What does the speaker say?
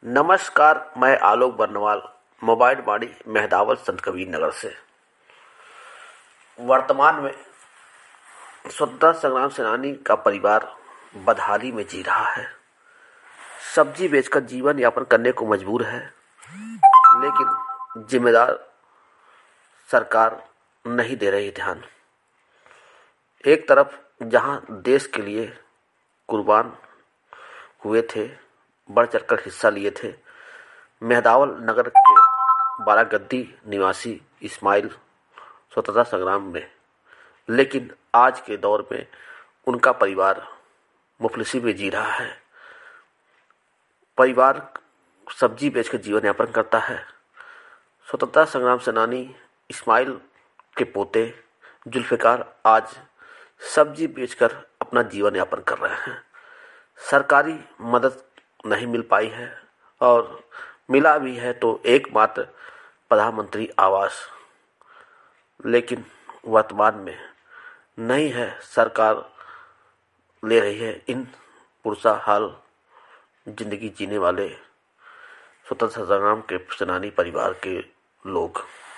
नमस्कार, मैं आलोक बर्नवाल मोबाइल बाड़ी मेहदावल संत कबीर नगर से। वर्तमान में स्वतंत्रता संग्राम सेनानी का परिवार बदहाली में जी रहा है। सब्जी बेचकर जीवन यापन करने को मजबूर है, लेकिन जिम्मेदार सरकार नहीं दे रही ध्यान। एक तरफ जहां देश के लिए कुर्बान हुए थे, बढ़ चढ़कर हिस्सा लिए थे, मेहदावल नगर के बारागद्दी निवासी इस्माइल स्वतंत्रता संग्राम में, लेकिन आज के दौर में उनका परिवार मुफलिसी में जी रहा है। परिवार सब्जी बेचकर जीवन यापन करता है। स्वतंत्रता संग्राम सेनानी इस्माइल के पोते जुल्फिकार आज सब्जी बेचकर अपना जीवन यापन कर रहे हैं। सरकारी मदद नहीं मिल पाई है, और मिला भी है तो एकमात्र प्रधानमंत्री आवास, लेकिन वर्तमान में नहीं है। सरकार ले रही है इन पुरसा हाल जिंदगी जीने वाले स्वतंत्रता संग्राम के सेनानी परिवार के लोग।